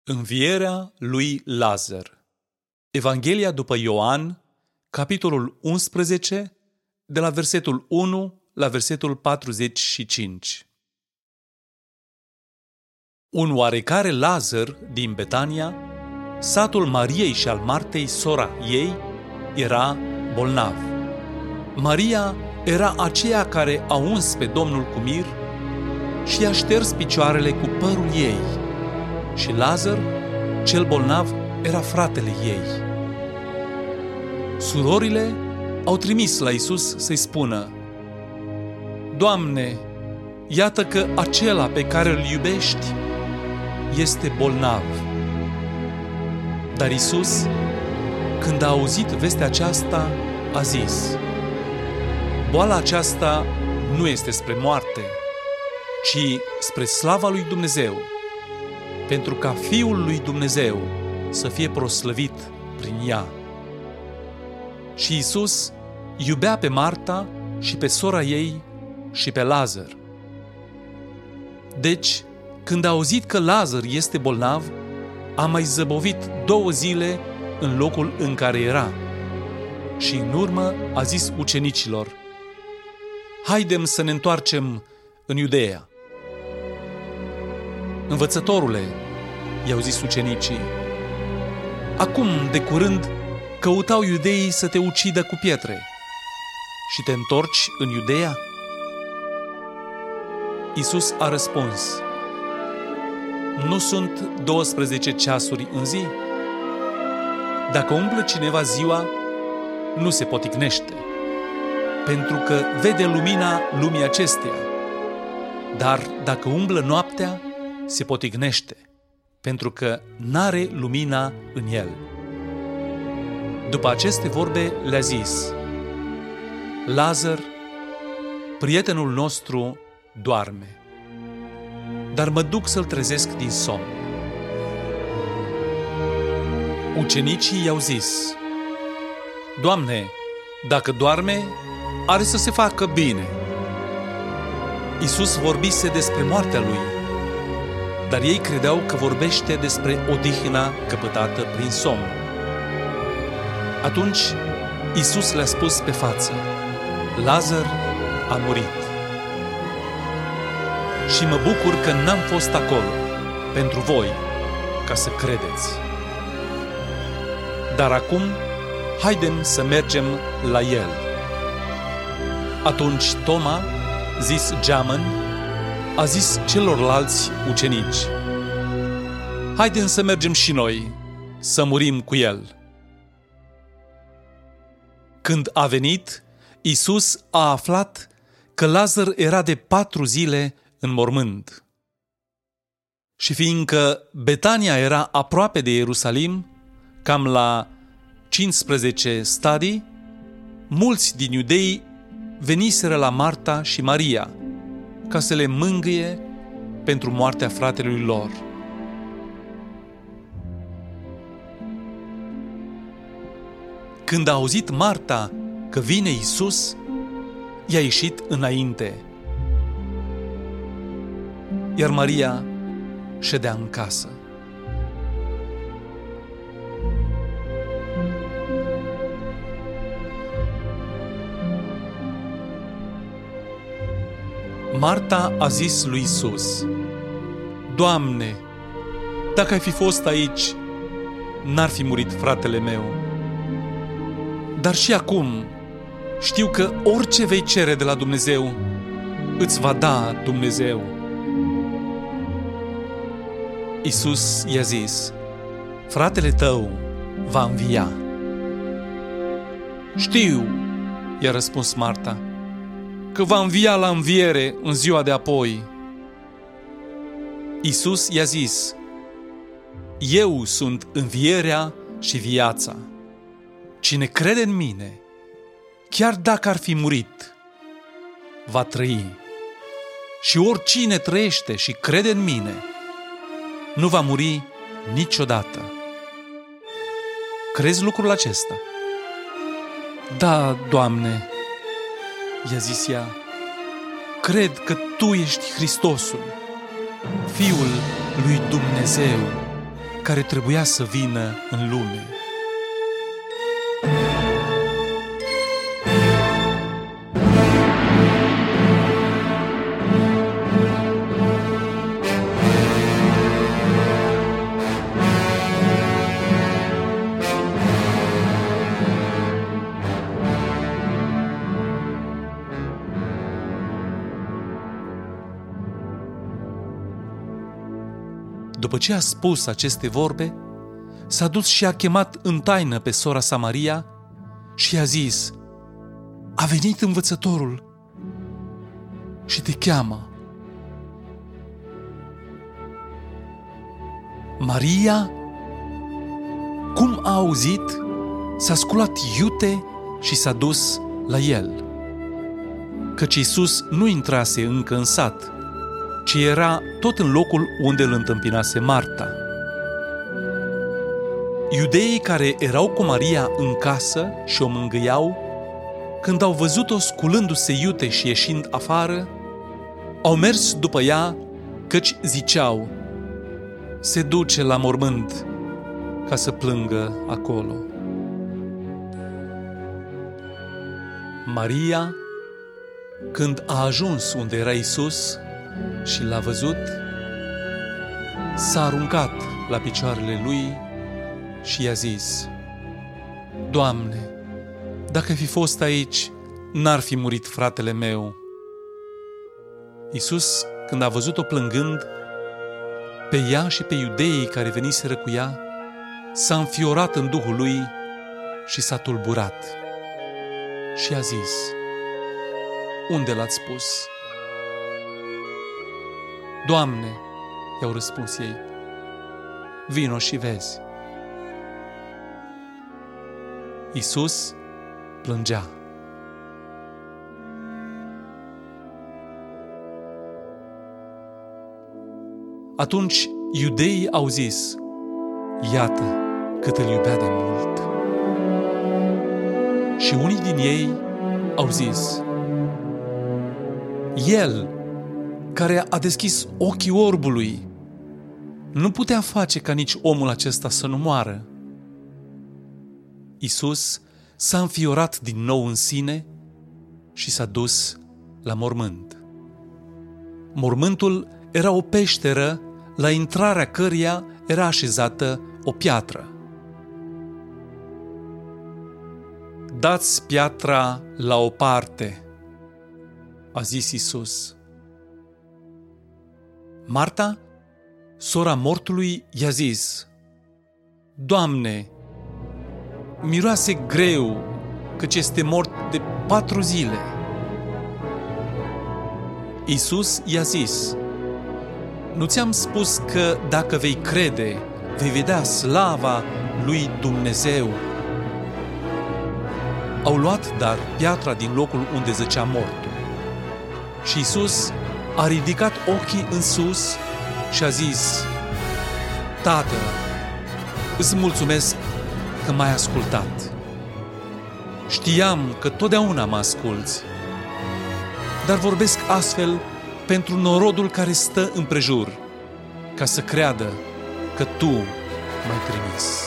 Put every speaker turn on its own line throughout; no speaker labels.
Învierea lui Lazar. Evanghelia după Ioan, capitolul 11, de la versetul 1 la versetul 45. Un oarecare Lazar din Betania, satul Mariei și al Martei, sora ei, era bolnav. Maria era aceea care a uns pe Domnul cu mir și i-a șters picioarele cu părul ei. Și Lazar, cel bolnav, era fratele ei. Surorile au trimis la Iisus să-i spună: Doamne, iată că acela pe care îl iubești este bolnav. Dar Iisus, când a auzit vestea aceasta, a zis: Boala aceasta nu este spre moarte, ci spre slava lui Dumnezeu, pentru ca Fiul lui Dumnezeu să fie proslăvit prin ea. Și Iisus iubea pe Marta și pe sora ei și pe Lazar. Deci, când a auzit că Lazar este bolnav, a mai zăbovit 2 zile în locul în care era. Și în urmă a zis ucenicilor: Haidem să ne întoarcem în Iudeea. Învățătorule, i-au zis ucenicii, acum de curând căutau iudeii să te ucidă cu pietre și te întorci în Iudeea? Iisus a răspuns: Nu sunt 12 ceasuri în zi? Dacă umblă cineva ziua, nu se poticnește, pentru că vede lumina lumii acesteia. Dar dacă umblă noaptea, se poticnește, pentru că n-are lumina în el. După aceste vorbe le-a zis: Lazar, prietenul nostru, doarme, dar mă duc să-l trezesc din somn. Ucenicii i-au zis: Doamne, dacă doarme, are să se facă bine. Iisus vorbise despre moartea lui, dar ei credeau că vorbește despre odihna căpătată prin somn. Atunci Iisus le-a spus pe față: Lazar a murit. Și mă bucur că n-am fost acolo pentru voi, ca să credeți. Dar acum, haidem să mergem la el. Atunci Toma, zis Geamăn, a zis celorlalți ucenici: Haidem să mergem și noi, să murim cu el. Când a venit, Iisus a aflat că Lazar era de 4 zile în mormânt. Și fiindcă Betania era aproape de Ierusalim, cam la 15 stadii, mulți din iudei veniseră la Marta și Maria ca să le mângâie pentru moartea fratelui lor. Când a auzit Marta că vine Iisus, i-a ieșit înainte, iar Maria ședea în casă. Marta a zis lui Iisus: Doamne, dacă ai fi fost aici, n-ar fi murit fratele meu. Dar și acum știu că orice vei cere de la Dumnezeu, îți va da Dumnezeu. Iisus i-a zis: Fratele tău va învia. Știu, i-a răspuns Marta, că va învia la înviere în ziua de apoi. Iisus i-a zis: Eu sunt învierea și viața. Cine crede în mine, chiar dacă ar fi murit, va trăi. Și oricine trăiește și crede în mine, nu va muri niciodată. Crezi lucrul acesta? Da, Doamne, i-a zis ea, cred că Tu ești Hristosul, Fiul lui Dumnezeu, care trebuia să vină în lume. După ce a spus aceste vorbe, s-a dus și a chemat în taină pe sora sa Maria și i-a zis: "A venit învățătorul și te cheamă." Maria, cum a auzit, s-a sculat iute și s-a dus la el, căci Iisus nu intrase încă în sat, ci era tot în locul unde îl întâmpinase Marta. Iudeii care erau cu Maria în casă și o mângâiau, când au văzut-o sculându-se iute și ieșind afară, au mers după ea, căci ziceau: "Se duce la mormânt ca să plângă acolo." Maria, când a ajuns unde era Iisus și l-a văzut, s-a aruncat la picioarele lui și i-a zis: "Doamne, dacă fi fost aici, n-ar fi murit fratele meu." Iisus, când a văzut-o plângând, pe ea și pe iudeii care veniseră cu ea, s-a înfiorat în duhul lui și s-a tulburat. Și a zis: "Unde l-ați pus?" "Doamne," i-au răspuns ei, "vino și vezi." Iisus plângea. Atunci iudeii au zis: "Iată cât îl iubea de mult." Și unii din ei au zis: "El, care a deschis ochii orbului, nu putea face ca nici omul acesta să nu moară." Iisus s-a înfiorat din nou în sine și s-a dus la mormânt. Mormântul era o peșteră la intrarea căreia era așezată o piatră. "Dați piatra la o parte," a zis Iisus. Marta, sora mortului, i-a zis: "Doamne, miroase greu, căci este mort de 4 zile." Iisus i-a zis: "Nu ți-am spus că dacă vei crede, vei vedea slava lui Dumnezeu?" Au luat dar piatra din locul unde zăcea mortul. Și Iisus a ridicat ochii în sus și a zis: "Tată, îți mulțumesc că m-ai ascultat. Știam că totdeauna mă asculți, dar vorbesc astfel pentru norodul care stă împrejur, ca să creadă că Tu m-ai trimis."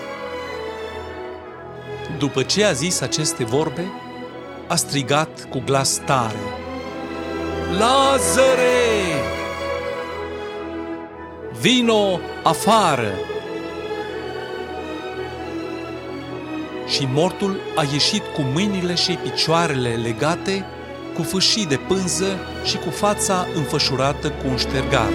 După ce a zis aceste vorbe, a strigat cu glas tare: "Lazare, vino afară!" Și mortul a ieșit cu mâinile și picioarele legate, cu fâșii de pânză și cu fața înfășurată cu un ștergar.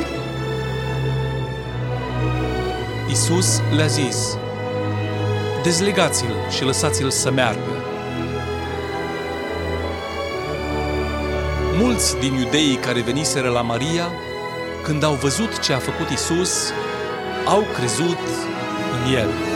Iisus le-a zis: "Dezlegați-l și lăsați-l să meargă." Mulți din iudeii care veniseră la Maria, când au văzut ce a făcut Iisus, au crezut în el.